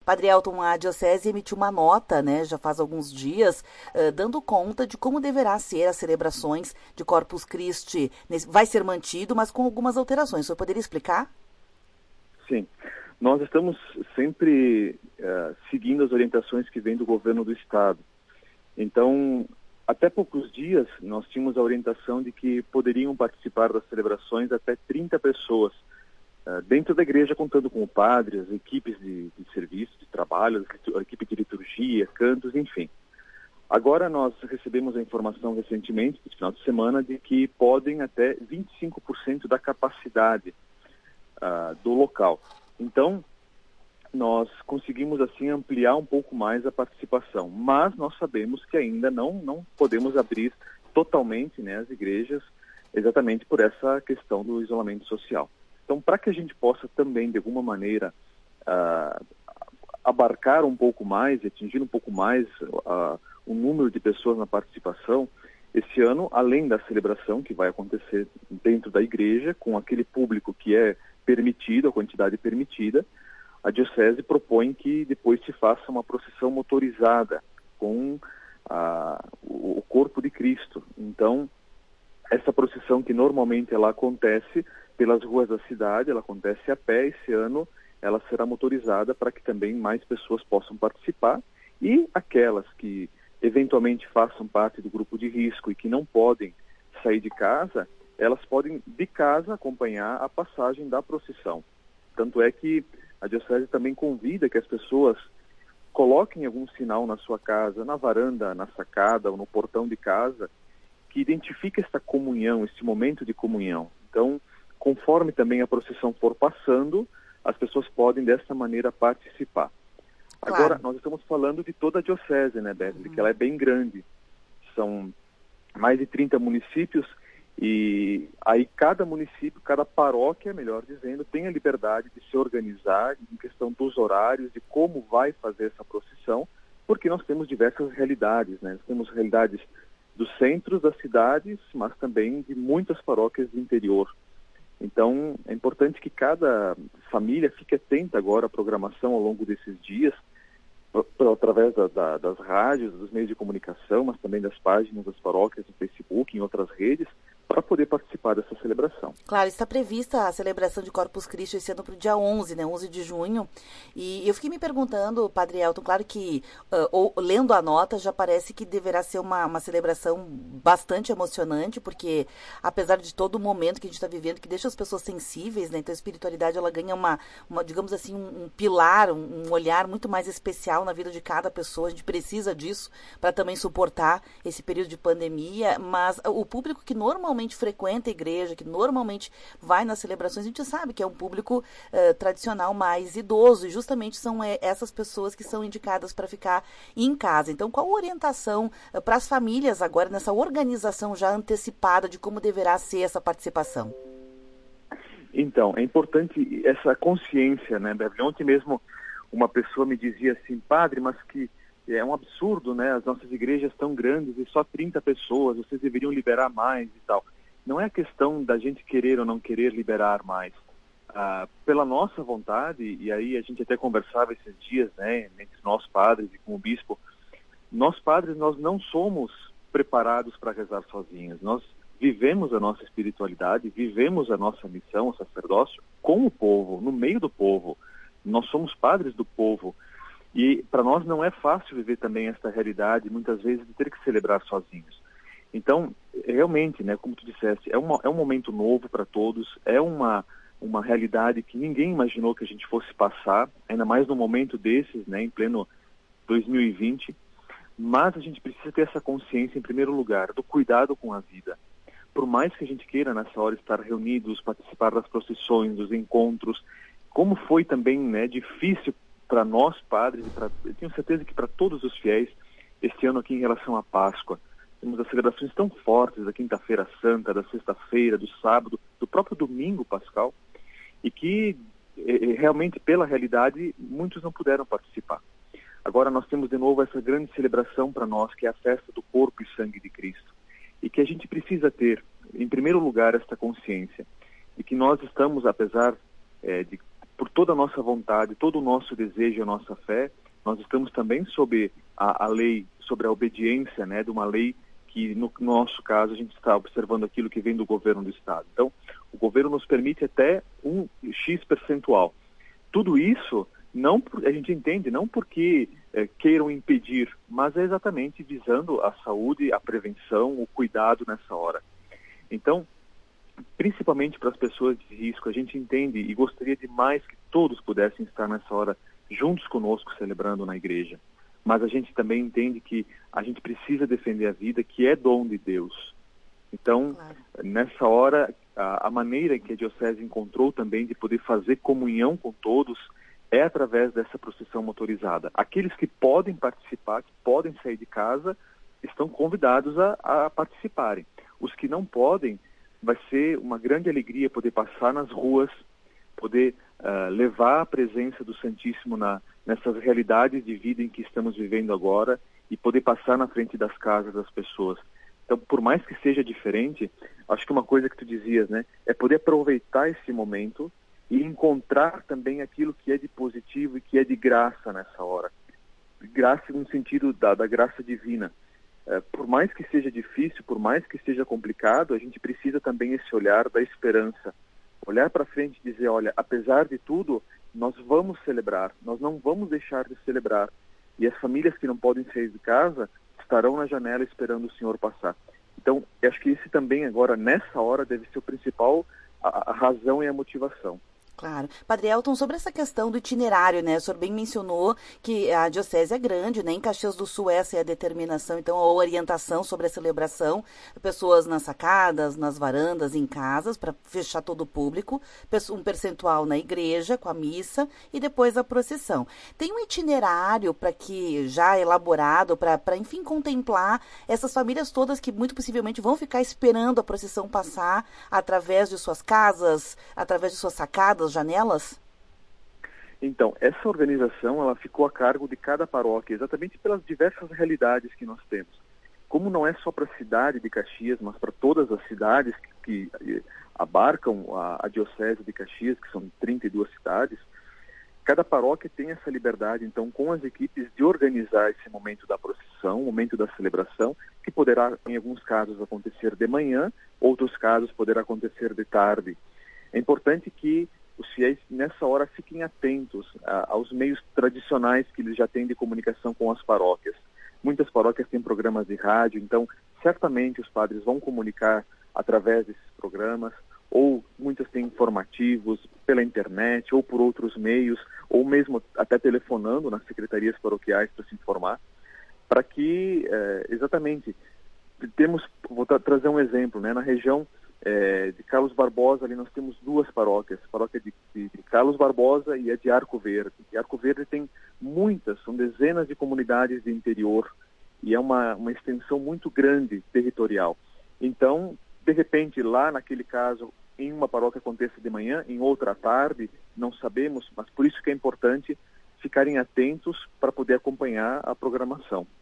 Padre Elton, a Diocese emitiu uma nota, né, já faz alguns dias, dando conta de como deverá ser as celebrações de Corpus Christi. Vai ser mantido, mas com algumas alterações. O senhor poderia explicar? Sim. Nós estamos sempre seguindo as orientações que vêm do governo do Estado. Então, até poucos dias, nós tínhamos a orientação de que poderiam participar das celebrações até 30 pessoas, dentro da igreja, contando com o padre, as equipes de serviço, de trabalho, a equipe de liturgia, cantos, enfim. Agora nós recebemos a informação recentemente, no final de semana, de que podem até 25% da capacidade do local. Então, nós conseguimos assim ampliar um pouco mais a participação, mas nós sabemos que ainda não podemos abrir totalmente, né, as igrejas, exatamente por essa questão do isolamento social. Então, para que a gente possa também, de alguma maneira, abarcar um pouco mais, atingir um pouco mais o número de pessoas na participação, esse ano, além da celebração que vai acontecer dentro da igreja, com aquele público que é permitido, a quantidade permitida, a Diocese propõe que depois se faça uma procissão motorizada com o corpo de Cristo. Então, essa procissão que normalmente ela acontece pelas ruas da cidade, ela acontece a pé. Esse ano ela será motorizada para que também mais pessoas possam participar, e aquelas que eventualmente façam parte do grupo de risco e que não podem sair de casa, elas podem de casa acompanhar a passagem da procissão. Tanto é que a Diocese também convida que as pessoas coloquem algum sinal na sua casa, na varanda, na sacada ou no portão de casa, que identifique esta comunhão, este momento de comunhão. Então, conforme também a procissão for passando, as pessoas podem dessa maneira participar. Claro. Agora, nós estamos falando de toda a Diocese, né, Bethany, que ela é bem grande. São mais de 30 municípios, e aí cada município, cada paróquia, melhor dizendo, tem a liberdade de se organizar em questão dos horários, de como vai fazer essa procissão, porque nós temos diversas realidades, né? Nós temos realidades dos centros das cidades, mas também de muitas paróquias do interior. Então, é importante que cada família fique atenta agora à programação ao longo desses dias, através das rádios, dos meios de comunicação, mas também das páginas das paróquias no Facebook, em outras redes, para poder participar dessa celebração. Claro, está prevista a celebração de Corpus Christi esse ano para o dia 11, né, 11 de junho, e eu fiquei me perguntando, Padre Elton, claro que, lendo a nota, já parece que deverá ser uma celebração bastante emocionante, porque apesar de todo o momento que a gente está vivendo, que deixa as pessoas sensíveis, né, então a espiritualidade, ela ganha uma digamos assim, um pilar, um olhar muito mais especial na vida de cada pessoa. A gente precisa disso para também suportar esse período de pandemia, mas o público que normalmente frequenta a igreja, que normalmente vai nas celebrações, a gente sabe que é um público tradicional mais idoso, e justamente são essas pessoas que são indicadas para ficar em casa. Então, qual a orientação para as famílias agora, nessa organização já antecipada de como deverá ser essa participação? Então, é importante essa consciência, né, Beverly? Ontem mesmo uma pessoa me dizia assim: padre, mas que é um absurdo, né? As nossas igrejas tão grandes e só 30 pessoas, vocês deveriam liberar mais e tal. Não é questão da gente querer ou não querer liberar mais. Pela nossa vontade, e aí a gente até conversava esses dias, né, entre nós padres e com o bispo, nós padres, nós não somos preparados para rezar sozinhos. Nós vivemos a nossa espiritualidade, vivemos a nossa missão, o sacerdócio, com o povo, no meio do povo. Nós somos padres do povo. E para nós não é fácil viver também esta realidade, muitas vezes, de ter que celebrar sozinhos. Então, realmente, né, como tu disseste, é um momento novo para todos, é uma realidade que ninguém imaginou que a gente fosse passar, ainda mais num momento desses, né, em pleno 2020, mas a gente precisa ter essa consciência, em primeiro lugar, do cuidado com a vida. Por mais que a gente queira, nessa hora, estar reunidos, participar das procissões, dos encontros, como foi também, né, difícil para nós, padres, eu tenho certeza que para todos os fiéis, este ano aqui em relação à Páscoa, temos as celebrações tão fortes da Quinta-feira Santa, da Sexta-feira, do Sábado, do próprio Domingo Pascal, e que realmente, pela realidade, muitos não puderam participar. Agora nós temos de novo essa grande celebração para nós, que é a festa do corpo e sangue de Cristo, e que a gente precisa ter, em primeiro lugar, esta consciência de que nós estamos, apesar de por toda a nossa vontade, todo o nosso desejo, a nossa fé, nós estamos também sob a lei, sobre a obediência, né, de uma lei que, no nosso caso, a gente está observando aquilo que vem do governo do Estado. Então, o governo nos permite até um X percentual. Tudo isso, a gente entende, não porque queiram impedir, mas é exatamente visando a saúde, a prevenção, o cuidado nessa hora. Então, principalmente para as pessoas de risco, a gente entende e gostaria demais que todos pudessem estar nessa hora juntos conosco celebrando na igreja. Mas a gente também entende que a gente precisa defender a vida, que é dom de Deus. Então, claro, nessa hora, a maneira que a Diocese encontrou também de poder fazer comunhão com todos é através dessa procissão motorizada. Aqueles que podem participar, que podem sair de casa, estão convidados a participarem. Os que não podem, vai ser uma grande alegria poder passar nas ruas, poder levar a presença do Santíssimo nessas realidades de vida em que estamos vivendo agora e poder passar na frente das casas das pessoas. Então, por mais que seja diferente, acho que uma coisa que tu dizias, né, é poder aproveitar esse momento e encontrar também aquilo que é de positivo e que é de graça nessa hora. Graça no sentido da graça divina. Por mais que seja difícil, por mais que seja complicado, a gente precisa também esse olhar da esperança. Olhar para frente e dizer, olha, apesar de tudo, nós vamos celebrar, nós não vamos deixar de celebrar. E as famílias que não podem sair de casa estarão na janela esperando o Senhor passar. Então, eu acho que esse também agora, nessa hora, deve ser o principal, a razão e a motivação. Claro. Padre Elton, sobre essa questão do itinerário, né? O senhor bem mencionou que a diocese é grande, né? Em Caxias do Sul essa é a determinação, então a orientação sobre a celebração, pessoas nas sacadas, nas varandas, em casas, para fechar todo o público, um percentual na igreja com a missa e depois a procissão. Tem um itinerário para que já elaborado, para enfim contemplar essas famílias todas que muito possivelmente vão ficar esperando a procissão passar através de suas casas, através de suas sacadas, janelas? Então, essa organização ela ficou a cargo de cada paróquia, exatamente pelas diversas realidades que nós temos. Como não é só para a cidade de Caxias, mas para todas as cidades que abarcam a Diocese de Caxias, que são 32 cidades, cada paróquia tem essa liberdade, então, com as equipes, de organizar esse momento da procissão, o momento da celebração, que poderá, em alguns casos, acontecer de manhã, outros casos, poderá acontecer de tarde. É importante que os fiéis, nessa hora, fiquem atentos aos meios tradicionais que eles já têm de comunicação com as paróquias. Muitas paróquias têm programas de rádio, então, certamente os padres vão comunicar através desses programas, ou muitas têm informativos pela internet, ou por outros meios, ou mesmo até telefonando nas secretarias paroquiais para se informar, para que, exatamente, vou trazer um exemplo, né, na região de Carlos Barbosa, ali nós temos duas paróquias, a paróquia de Carlos Barbosa e a de Arco Verde. E Arco Verde tem são dezenas de comunidades de interior, e é uma extensão muito grande territorial. Então, de repente, lá naquele caso, em uma paróquia aconteça de manhã, em outra à tarde, não sabemos, mas por isso que é importante ficarem atentos para poder acompanhar a programação.